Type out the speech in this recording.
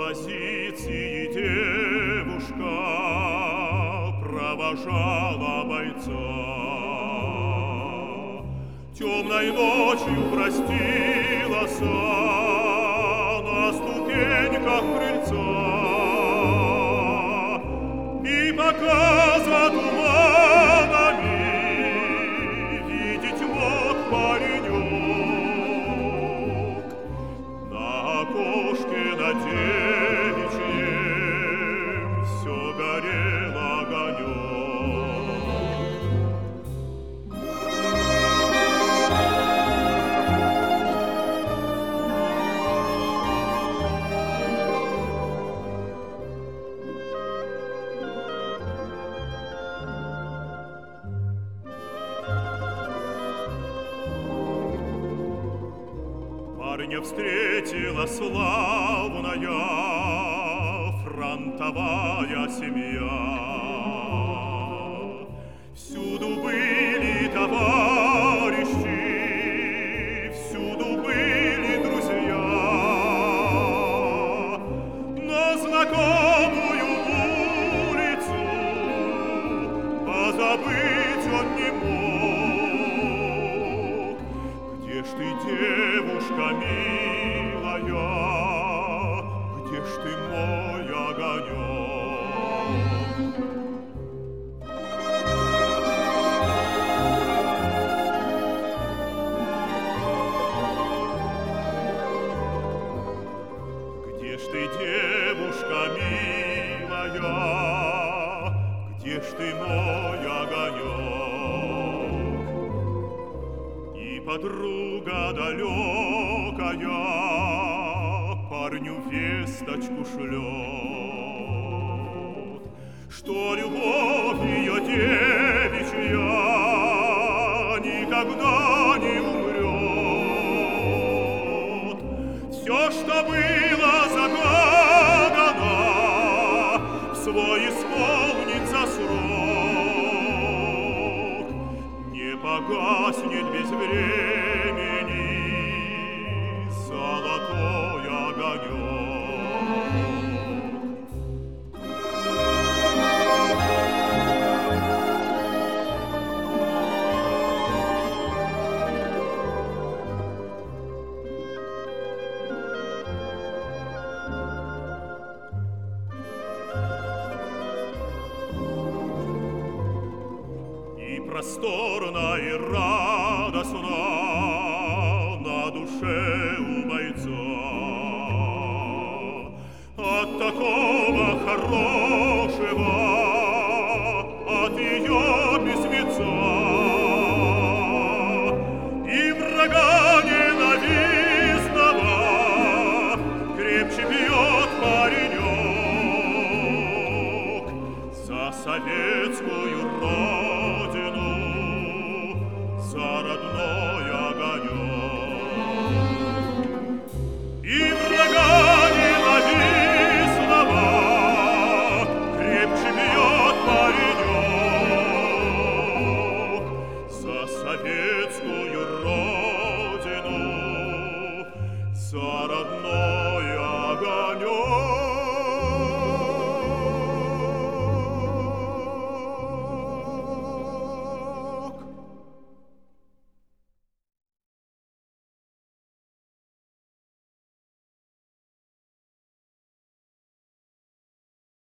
позиции девушка провожала бойца. Темной ночью простилась на ступеньках крыльца, и пока за туманами видеть мог паренек, на окошке на девичьем все горел огонек. Парня встретила славная фронтовая семья. Всюду были товарищи, всюду были друзья. Но знакомую улицу позабыть он не мог. Где ж ты, девушка милая, где ж ты, мой огонек? Где ж ты, девушка милая, где ж ты, мой огонек? И подруга далекая парню весточку шлет, что любовь ее девичья никогда не умрет. Все, что было загадано, в свой исполнится срок, не погаснет без времени золотой огонек. И просторно, и радостно на душе у бойца от такого хорошего, от ее письмеца. И врага ненавистного крепче бьет паренек за советскую родину, за родной огонек. И врага ненавистного крепче бьет паренек за советскую родину, за родной огонек.